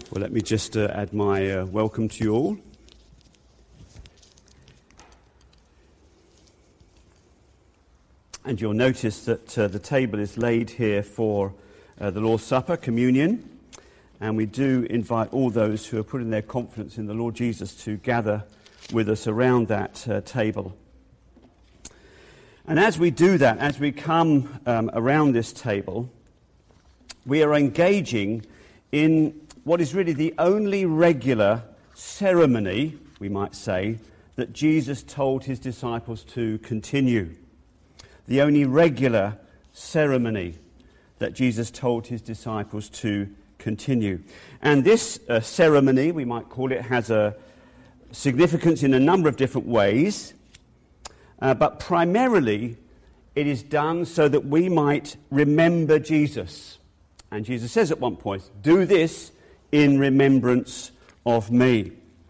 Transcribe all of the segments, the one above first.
Well, let me just add my welcome to you all. And you'll notice that the table is laid here for the Lord's Supper, communion. And we do invite all those who are putting their confidence in the Lord Jesus to gather with us around that table. And as we do that, as we come around this table, we are engaging in what is really the only regular ceremony, we might say, that Jesus told his disciples to continue. The only regular ceremony that Jesus told his disciples to continue. And this ceremony, we might call it, has a significance in a number of different ways, but primarily it is done so that we might remember Jesus. And Jesus says at one point, "Do this in remembrance of me."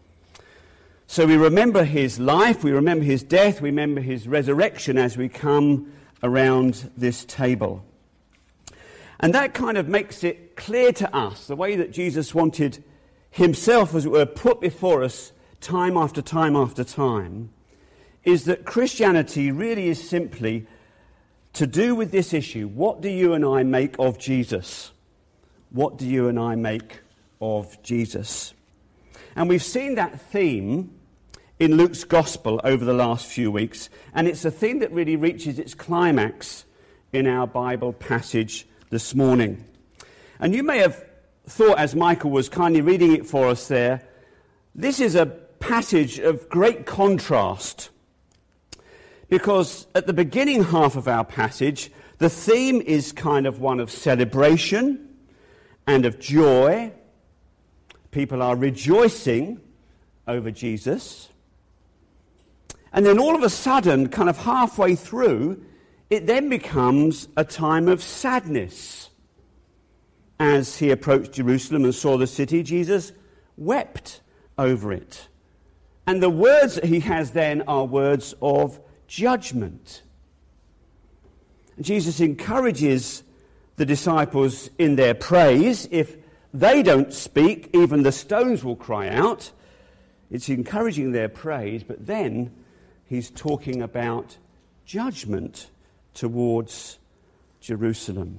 So we remember his life, we remember his death, we remember his resurrection as we come around this table. And that kind of makes it clear to us, the way that Jesus wanted himself, as it were, put before us time after time after time, is that Christianity really is simply to do with this issue. What do you and I make of Jesus? What do you and I make of Jesus? And we've seen that theme in Luke's Gospel over the last few weeks, and it's a theme that really reaches its climax in our Bible passage this morning. And you may have thought, as Michael was kindly reading it for us there, this is a passage of great contrast, because at the beginning half of our passage, the theme is kind of one of celebration and of joy. People are rejoicing over Jesus. And then all of a sudden, kind of halfway through, it then becomes a time of sadness. As he approached Jerusalem and saw the city, Jesus wept over it. And the words that he has then are words of judgment. Jesus encourages the disciples in their praise. If they don't speak, even the stones will cry out. It's encouraging their praise, but then he's talking about judgment towards Jerusalem.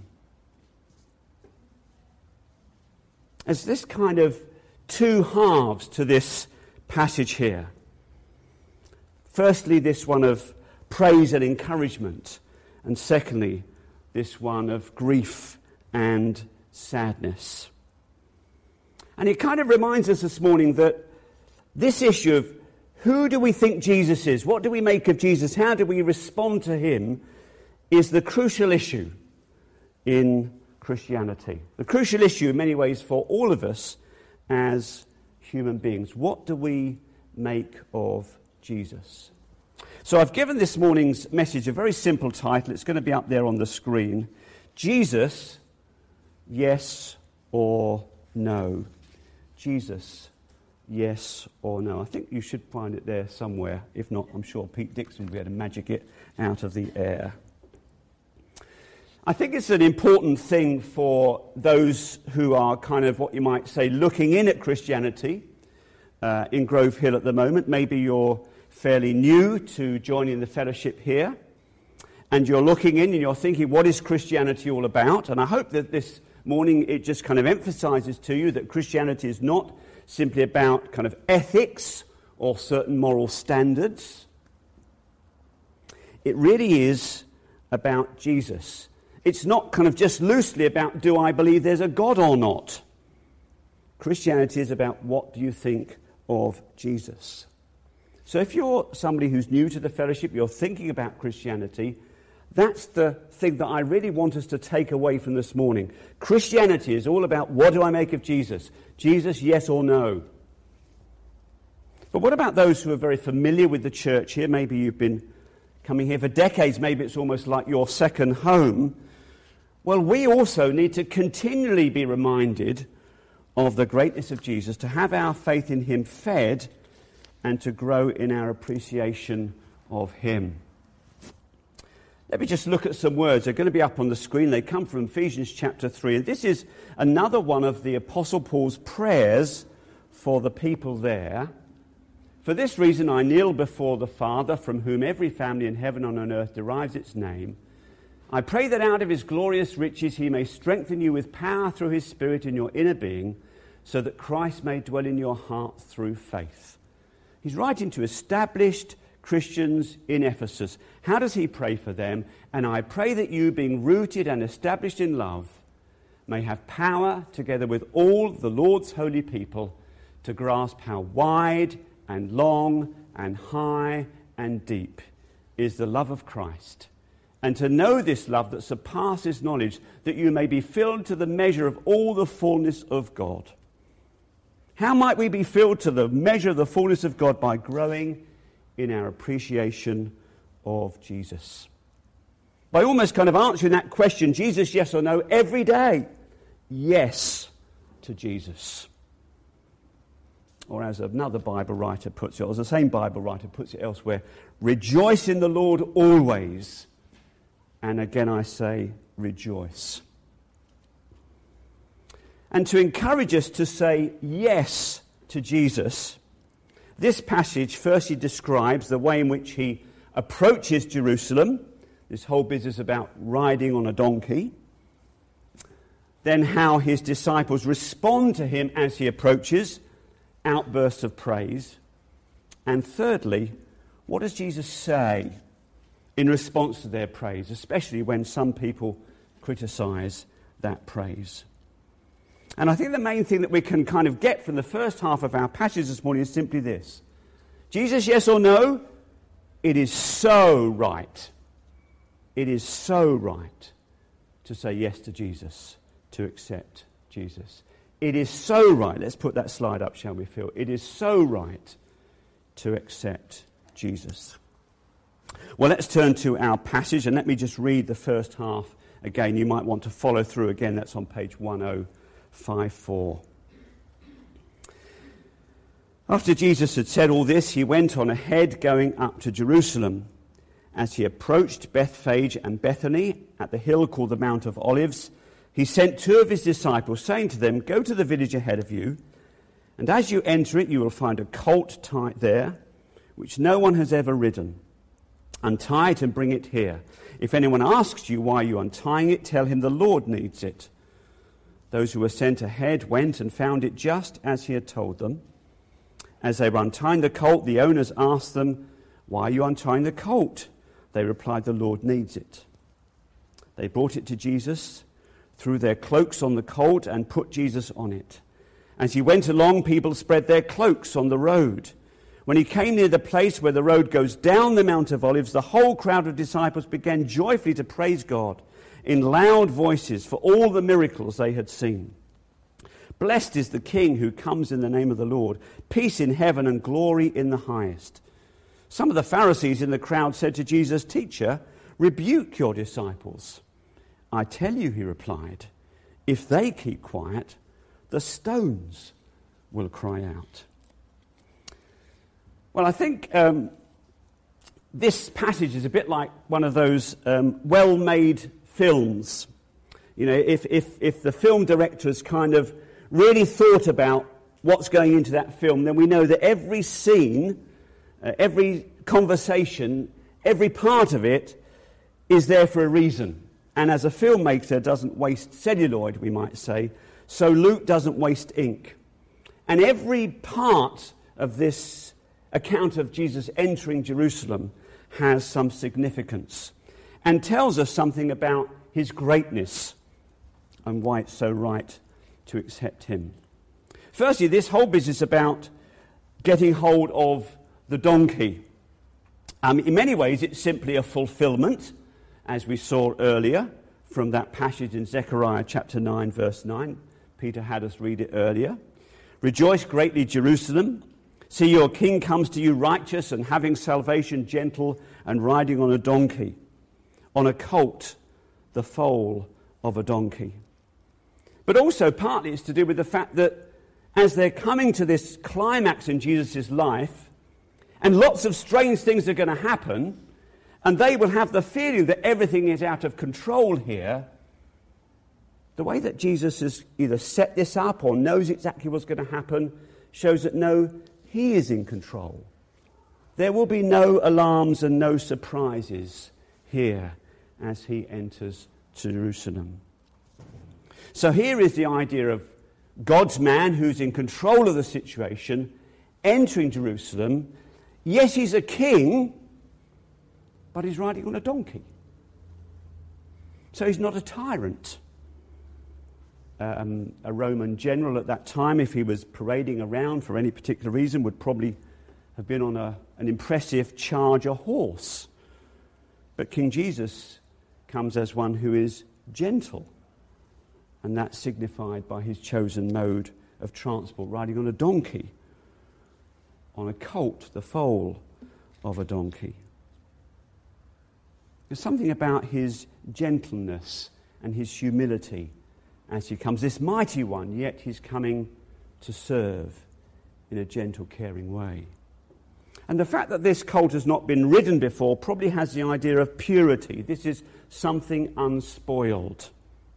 There's this kind of two halves to this passage here. Firstly, this one of praise and encouragement, and secondly, this one of grief and sadness. And it kind of reminds us this morning that this issue of who do we think Jesus is, what do we make of Jesus, how do we respond to him, is the crucial issue in Christianity. The crucial issue in many ways for all of us as human beings. What do we make of Jesus? So I've given this morning's message a very simple title. It's going to be up there on the screen. Jesus, yes or no? Jesus, yes or no? I think you should find it there somewhere. If not, I'm sure Pete Dixon will be able to magic it out of the air. I think it's an important thing for those who are kind of what you might say looking in at Christianity in Grove Hill at the moment. Maybe you're fairly new to joining the fellowship here, and you're looking in and you're thinking, what is Christianity all about? And I hope that this morning it just kind of emphasizes to you that Christianity is not simply about kind of ethics or certain moral standards. It really is about Jesus. It's not kind of just loosely about, do I believe there's a God or not? Christianity is about, what do you think of Jesus? So if you're somebody who's new to the fellowship, you're thinking about Christianity, that's the thing that I really want us to take away from this morning. Christianity is all about, what do I make of Jesus? Jesus, yes or no? But what about those who are very familiar with the church here? Maybe you've been coming here for decades. Maybe it's almost like your second home. Well, we also need to continually be reminded of the greatness of Jesus, to have our faith in him fed, and to grow in our appreciation of him. Let me just look at some words. They're going to be up on the screen. They come from Ephesians chapter 3. And this is another one of the Apostle Paul's prayers for the people there. For this reason I kneel before the Father, from whom every family in heaven and on earth derives its name. I pray that out of his glorious riches he may strengthen you with power through his Spirit in your inner being, so that Christ may dwell in your heart through faith. He's writing to established Christians in Ephesus. How does he pray for them? And I pray that you, being rooted and established in love, may have power, together with all the Lord's holy people, to grasp how wide and long and high and deep is the love of Christ, and to know this love that surpasses knowledge, that you may be filled to the measure of all the fullness of God. How might we be filled to the measure of the fullness of God? By growing in our appreciation of Jesus. By almost kind of answering that question, Jesus, yes or no, every day. Yes to Jesus. Or as another Bible writer puts it, or the same Bible writer puts it elsewhere, rejoice in the Lord always. And again I say, rejoice. And to encourage us to say yes to Jesus, this passage firstly describes the way in which he approaches Jerusalem, this whole business about riding on a donkey. Then how his disciples respond to him as he approaches, outbursts of praise. And thirdly, what does Jesus say in response to their praise, especially when some people criticize that praise? And I think the main thing that we can kind of get from the first half of our passage this morning is simply this. Jesus, yes or no? It is so right. It is so right to say yes to Jesus, to accept Jesus. It is so right. Let's put that slide up, shall we, Phil? It is so right to accept Jesus. Well, let's turn to our passage, and let me just read the first half again. You might want to follow through again. That's on page 1054. After Jesus had said all this, he went on ahead, going up to Jerusalem. As he approached Bethphage and Bethany at the hill called the Mount of Olives, he sent two of his disciples, saying to them, "Go to the village ahead of you, and as you enter it, you will find a colt tied there, which no one has ever ridden. Untie it and bring it here. If anyone asks you why you are untying it, tell him the Lord needs it." Those who were sent ahead went and found it just as he had told them. As they were untying the colt, the owners asked them, "Why are you untying the colt?" They replied, "The Lord needs it." They brought it to Jesus, threw their cloaks on the colt, and put Jesus on it. As he went along, people spread their cloaks on the road. When he came near the place where the road goes down the Mount of Olives, the whole crowd of disciples began joyfully to praise God in loud voices for all the miracles they had seen. "Blessed is the King who comes in the name of the Lord. Peace in heaven and glory in the highest." Some of the Pharisees in the crowd said to Jesus, "Teacher, rebuke your disciples." "I tell you," he replied, "if they keep quiet, the stones will cry out." Well, I think this passage is a bit like one of those well-made films. You know, if the film director has kind of really thought about what's going into that film, then we know that every scene, every conversation, every part of it is there for a reason. And as a filmmaker doesn't waste celluloid, we might say, so Luke doesn't waste ink. And every part of this account of Jesus entering Jerusalem has some significance and tells us something about his greatness and why it's so right to accept him. Firstly, this whole business about getting hold of the donkey. In many ways, it's simply a fulfillment, as we saw earlier from that passage in Zechariah chapter 9, verse 9. Peter had us read it earlier. "Rejoice greatly, Jerusalem. See, your king comes to you righteous and having salvation, gentle and riding on a donkey, on a colt, the foal of a donkey." But also partly it's to do with the fact that as they're coming to this climax in Jesus' life, and lots of strange things are going to happen, And they will have the feeling that everything is out of control here. The way that Jesus has either set this up or knows exactly what's going to happen shows that no, he is in control. There will be no alarms and no surprises here as he enters Jerusalem. So here is the idea of God's man who's in control of the situation, entering Jerusalem. Yes, he's a king, but he's riding on a donkey. So he's not a tyrant. A Roman general at that time, if he was parading around for any particular reason, would probably have been on an impressive charger horse. But King Jesus comes as one who is gentle, and that's signified by his chosen mode of transport, riding on a donkey, on a colt, the foal of a donkey. There's something about his gentleness and his humility as he comes, this mighty one, yet he's coming to serve in a gentle, caring way. And the fact that this colt has not been ridden before probably has the idea of purity. This is something unspoiled.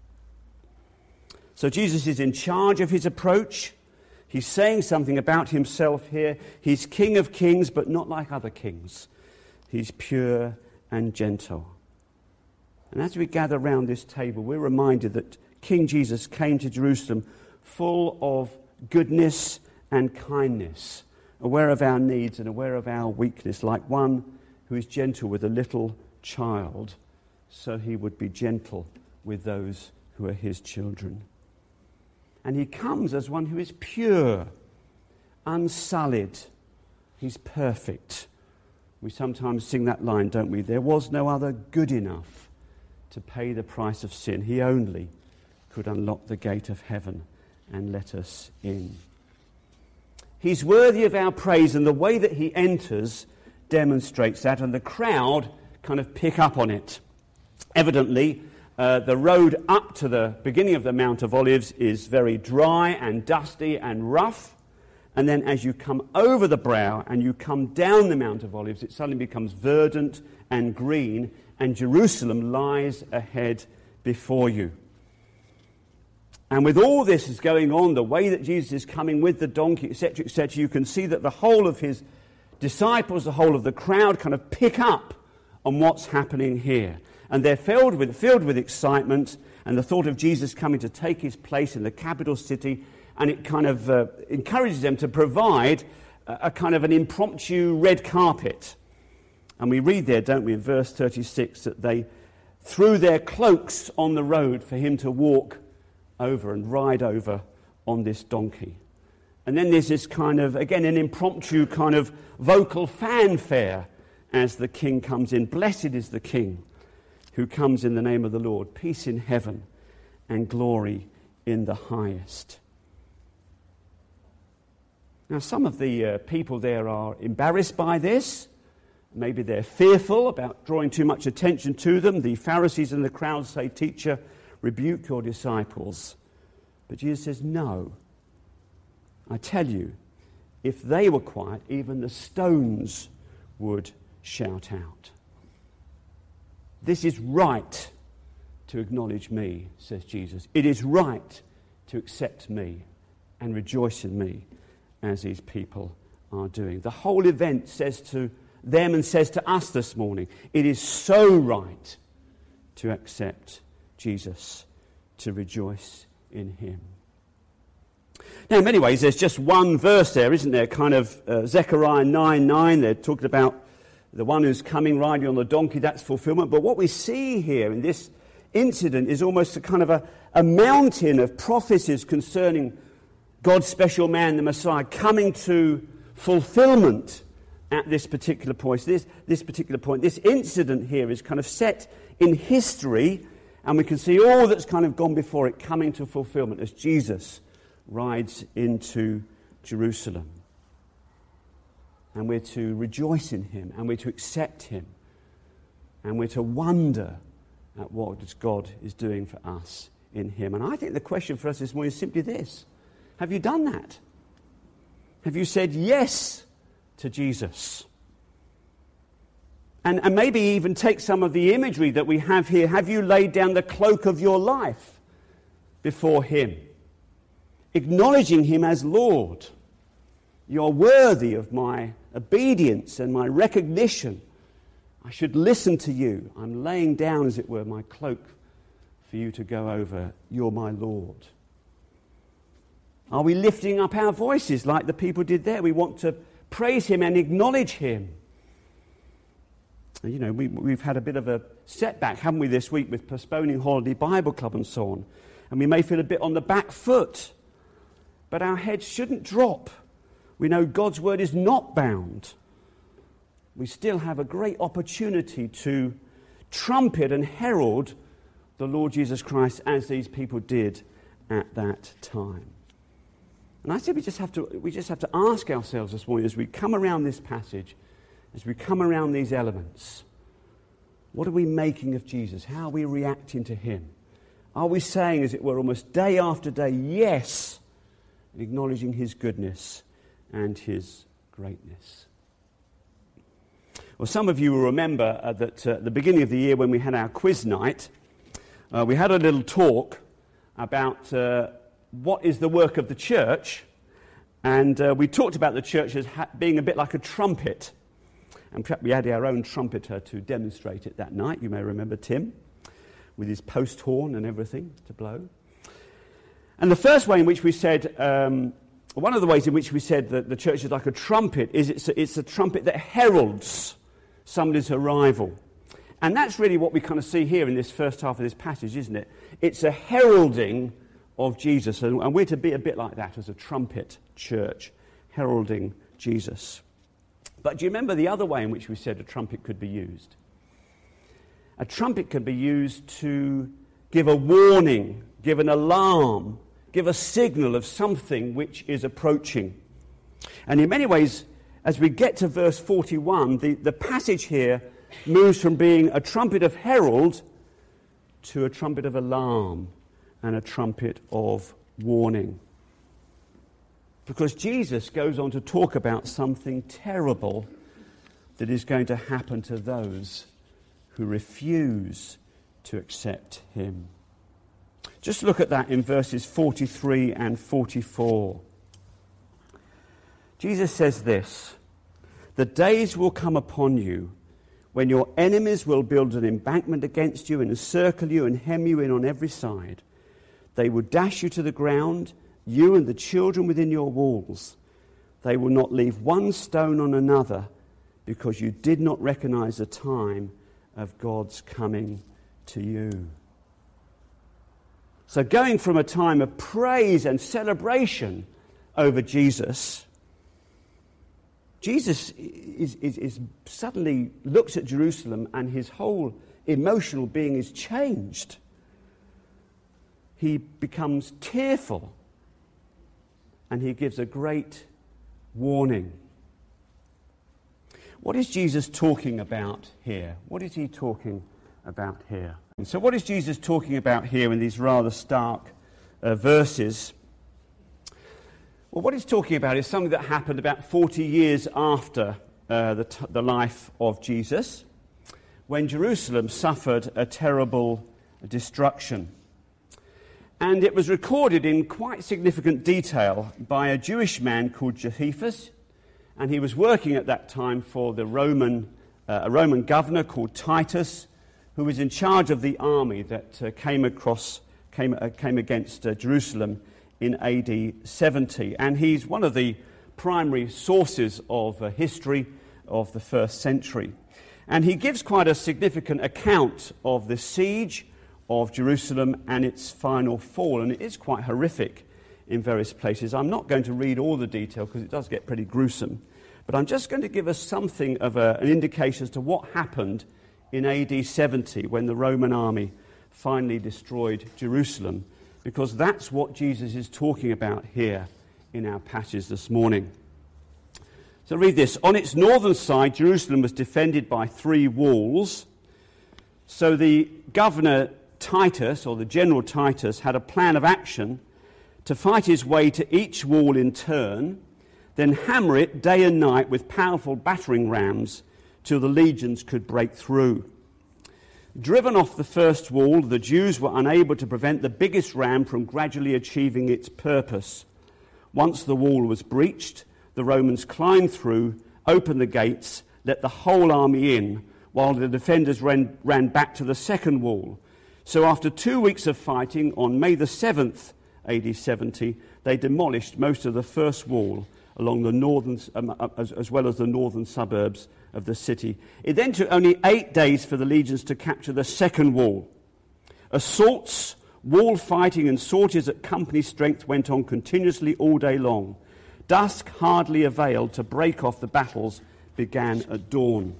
So Jesus is in charge of his approach. He's saying something about himself here. He's King of Kings, but not like other kings. He's pure and gentle. And as we gather round this table, we're reminded that King Jesus came to Jerusalem full of goodness and kindness, aware of our needs and aware of our weakness, like one who is gentle with a little child, so he would be gentle with those who are his children. And he comes as one who is pure, unsullied. He's perfect. We sometimes sing that line, don't we? There was no other good enough to pay the price of sin. He only could unlock the gate of heaven and let us in. He's worthy of our praise, and the way that he enters demonstrates that, and the crowd kind of pick up on it. Evidently, the road up to the beginning of the Mount of Olives is very dry and dusty and rough, and then as you come over the brow and you come down the Mount of Olives, it suddenly becomes verdant and green, and Jerusalem lies ahead before you. And with all this is going on, the way that Jesus is coming with the donkey, etc., you can see that the whole of his disciples, the whole of the crowd kind of pick up on what's happening here. And they're filled with excitement and the thought of Jesus coming to take his place in the capital city, and it kind of encourages them to provide a kind of an impromptu red carpet. And we read there, don't we, in verse 36, that they threw their cloaks on the road for him to walk over and ride over on this donkey. And then there's this kind of, again, an impromptu kind of vocal fanfare as the king comes in. Blessed is the king who comes in the name of the Lord. Peace in heaven and glory in the highest. Now, some of the people there are embarrassed by this. Maybe they're fearful about drawing too much attention to them. The Pharisees and the crowd say, "Teacher, rebuke your disciples." But Jesus says, "No. I tell you, if they were quiet, even the stones would shout out." This is right to acknowledge me, says Jesus. It is right to accept me and rejoice in me as these people are doing. The whole event says to them and says to us this morning, it is so right to accept Jesus, to rejoice in him. Now, in many ways, there's just one verse there, isn't there? Kind of Zechariah 9:9. They're talking about the one who's coming riding on the donkey. That's fulfillment. But what we see here in this incident is almost a kind of a mountain of prophecies concerning God's special man, the Messiah, coming to fulfillment at this particular point. This particular point, this incident here is kind of set in history, and we can see all that's kind of gone before it coming to fulfillment as Jesus rides into Jerusalem. And we're to rejoice in him, and we're to accept him, and we're to wonder at what God is doing for us in him. And I think the question for us this morning is simply this: have you done that? Have you said yes to Jesus? And maybe even take some of the imagery that we have here. Have you laid down the cloak of your life before him, acknowledging him as Lord? You're worthy of my obedience and my recognition. I should listen to you. I'm laying down, as it were, my cloak for you to go over. You're my Lord. Are we lifting up our voices like the people did there? We want to praise him and acknowledge him. You know, we've had a bit of a setback, haven't we, this week with postponing Holiday Bible Club and so on. And we may feel a bit on the back foot. But our heads shouldn't drop. We know God's word is not bound. We still have a great opportunity to trumpet and herald the Lord Jesus Christ as these people did at that time. And I say we just have to ask ourselves this morning as we come around this passage, as we come around these elements, what are we making of Jesus? How are we reacting to him? Are we saying, as it were, almost day after day, yes, and acknowledging his goodness and his greatness? Well, some of you will remember that at the beginning of the year when we had our quiz night, we had a little talk about what is the work of the church, and we talked about the church as being a bit like a trumpet. And perhaps we had our own trumpeter to demonstrate it that night. You may remember Tim, with his post horn and everything to blow. And the first way in which we said, one of the ways in which we said that the church is like a trumpet is it's a trumpet that heralds somebody's arrival. And that's really what we kind of see here in this first half of this passage, isn't it? It's a heralding of Jesus. And we're to be a bit like that as a trumpet church, heralding Jesus. But do you remember the other way in which we said a trumpet could be used? A trumpet could be used to give a warning, give an alarm, give a signal of something which is approaching. And in many ways, as we get to verse 41, the passage here moves from being a trumpet of herald to a trumpet of alarm and a trumpet of warning. Because Jesus goes on to talk about something terrible that is going to happen to those who refuse to accept him. Just look at that in verses 43 and 44. Jesus says this, "The days will come upon you when your enemies will build an embankment against you and encircle you and hem you in on every side. They will dash you to the ground, you and the children within your walls. They will not leave one stone on another because you did not recognize the time of God's coming to you." So going from a time of praise and celebration over Jesus, Jesus is suddenly looks at Jerusalem and his whole emotional being is changed. He becomes tearful and he gives a great warning. What is Jesus talking about here? What is he talking about here? And so what is Jesus talking about here in these rather stark verses? Well, what he's talking about is something that happened about 40 years after the life of Jesus, when Jerusalem suffered a terrible destruction. And it was recorded in quite significant detail by a Jewish man called Josephus, and he was working at that time for the a Roman governor called Titus, who was in charge of the army that came against Jerusalem in AD 70. And he's one of the primary sources of history of the first century. And he gives quite a significant account of the siege of Jerusalem and its final fall. And it is quite horrific in various places. I'm not going to read all the detail because it does get pretty gruesome. But I'm just going to give us something of an indication as to what happened in AD 70 when the Roman army finally destroyed Jerusalem, because that's what Jesus is talking about here in our passage this morning. So read this. "On its northern side, Jerusalem was defended by 3 walls. So the governor Titus, or the general Titus, had a plan of action to fight his way to each wall in turn, then hammer it day and night with powerful battering rams till the legions could break through. Driven off the first wall, the Jews were unable to prevent the biggest ram from gradually achieving its purpose. Once the wall was breached, the Romans climbed through, opened the gates, let the whole army in, while the defenders ran back to the second wall. So after 2 weeks of fighting, on May the 7th, AD 70, they demolished most of the first wall along the northern, as well as the northern suburbs of the city. It then took only 8 days for the legions to capture the second wall. Assaults, wall fighting and sorties at company strength went on continuously all day long. Dusk hardly availed to break off the battles began at dawn.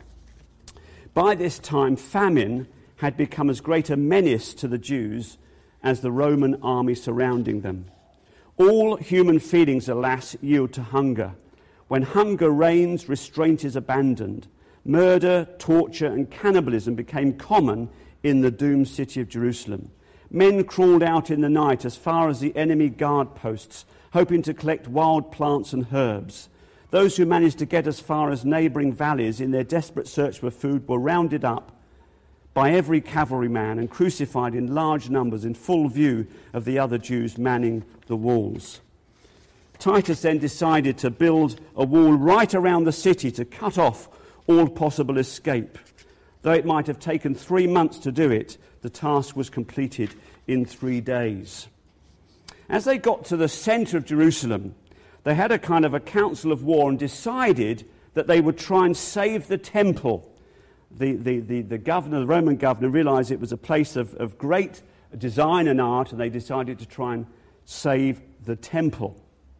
By this time, famine had become as great a menace to the Jews as the Roman army surrounding them. All human feelings, alas, yield to hunger. When hunger reigns, restraint is abandoned. Murder, torture, and cannibalism became common in the doomed city of Jerusalem. Men crawled out in the night as far as the enemy guard posts, hoping to collect wild plants and herbs. Those who managed to get as far as neighbouring valleys in their desperate search for food were rounded up by every cavalryman and crucified in large numbers in full view of the other Jews manning the walls. Titus then decided to build a wall right around the city to cut off all possible escape. Though it might have taken 3 months to do it, the task was completed in 3 days. As they got to the centre of Jerusalem, they had a kind of a council of war and decided that they would try and save the temple. The governor, the Roman governor, realised it was a place of great design and art, and they decided to try and save the temple.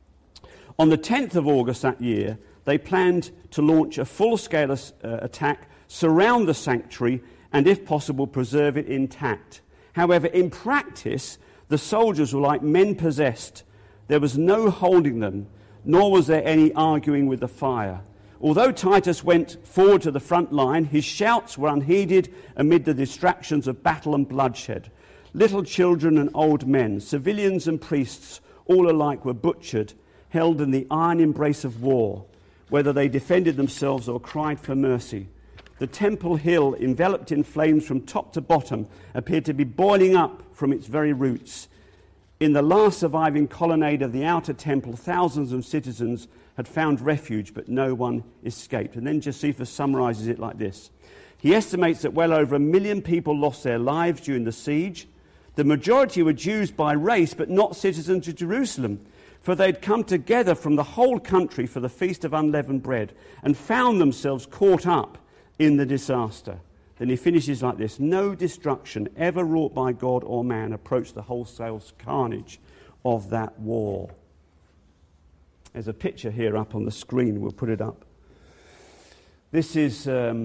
On the 10th of August that year, they planned to launch a full-scale attack, surround the sanctuary, and if possible, preserve it intact. However, in practice, the soldiers were like men possessed. There was no holding them, nor was there any arguing with the fire. Although Titus went forward to the front line, his shouts were unheeded amid the distractions of battle and bloodshed. Little children and old men, civilians and priests, all alike were butchered, held in the iron embrace of war, whether they defended themselves or cried for mercy. The temple hill, enveloped in flames from top to bottom, appeared to be boiling up from its very roots. In the last surviving colonnade of the outer temple, thousands of citizens had found refuge, but no one escaped. And then Josephus summarises it like this. He estimates that well over 1 million people lost their lives during the siege. The majority were Jews by race, but not citizens of Jerusalem, for they'd come together from the whole country for the Feast of Unleavened Bread and found themselves caught up in the disaster. Then he finishes like this. No destruction ever wrought by God or man approached the wholesale carnage of that war. There's a picture here up on the screen. We'll put it up. This is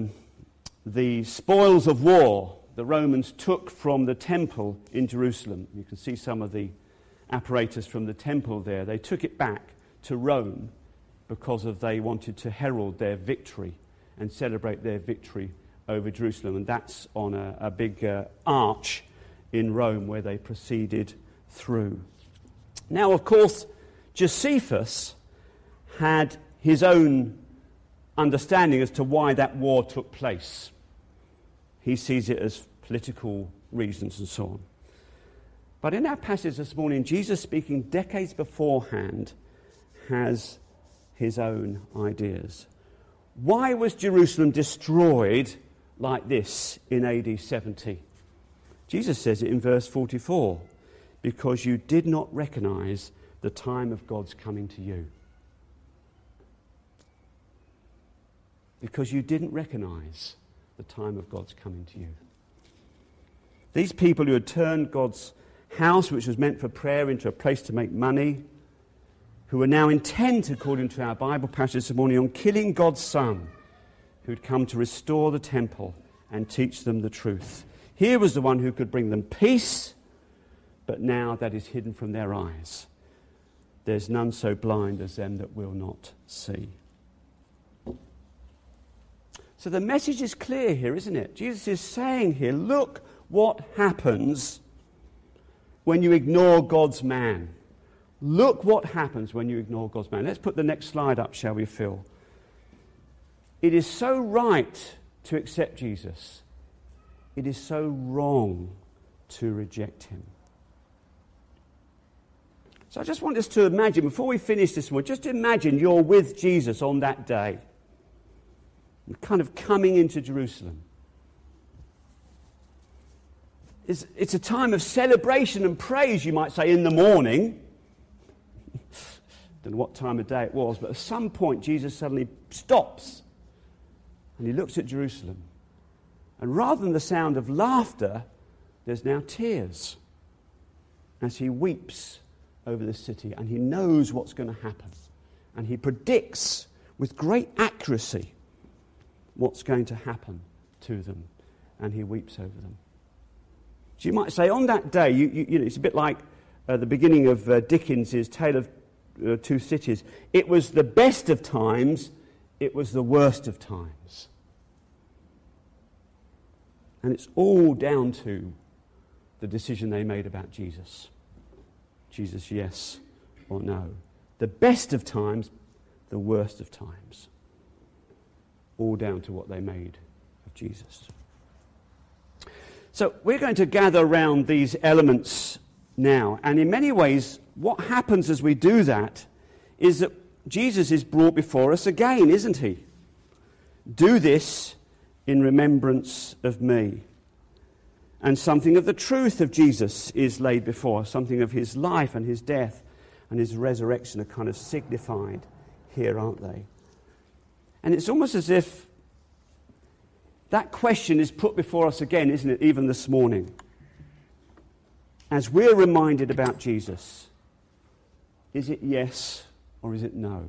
the spoils of war the Romans took from the temple in Jerusalem. You can see some of the apparatus from the temple there. They took it back to Rome because they wanted to herald their victory and celebrate their victory over Jerusalem. And that's on a big arch in Rome where they proceeded through. Now, of course, Josephus had his own understanding as to why that war took place. He sees it as political reasons and so on. But in our passage this morning, Jesus, speaking decades beforehand, has his own ideas. Why was Jerusalem destroyed like this in AD 70? Jesus says it in verse 44, because you did not recognize the time of God's coming to you. Because you didn't recognize the time of God's coming to you. These people who had turned God's house, which was meant for prayer, into a place to make money, who were now intent, according to our Bible passage this morning, on killing God's Son, who'd come to restore the temple and teach them the truth. Here was the one who could bring them peace, but now that is hidden from their eyes. There's none so blind as them that will not see. So the message is clear here, isn't it? Jesus is saying here, look what happens when you ignore God's man. Look what happens when you ignore God's man. Let's put the next slide up, shall we, Phil? It is so right to accept Jesus. It is so wrong to reject him. So I just want us to imagine, before we finish this morning, just imagine you're with Jesus on that day, kind of coming into Jerusalem. It's a time of celebration and praise, you might say, in the morning. Don't know what time of day it was, but at some point Jesus suddenly stops and he looks at Jerusalem. And rather than the sound of laughter, there's now tears as he weeps over the city, and he knows what's going to happen. And he predicts with great accuracy what's going to happen to them, and he weeps over them. So you might say, on that day, you know, it's a bit like the beginning of Dickens's Tale of Two Cities. It was the best of times, it was the worst of times. And it's all down to the decision they made about Jesus. Jesus, yes or no. The best of times, the worst of times. All down to what they made of Jesus. So we're going to gather around these elements now. And in many ways, what happens as we do that is that Jesus is brought before us again, isn't he? Do this in remembrance of me. And something of the truth of Jesus is laid before us. Something of his life and his death and his resurrection are kind of signified here, aren't they? And it's almost as if that question is put before us again, isn't it, even this morning? As we're reminded about Jesus, is it yes or is it no?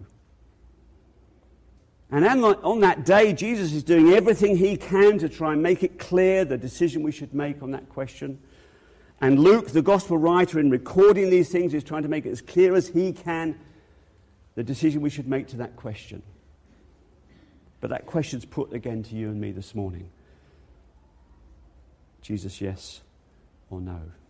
And on that day, Jesus is doing everything he can to try and make it clear the decision we should make on that question. And Luke, the gospel writer, in recording these things, is trying to make it as clear as he can the decision we should make to that question. But that question's put again to you and me this morning. Jesus, yes or no?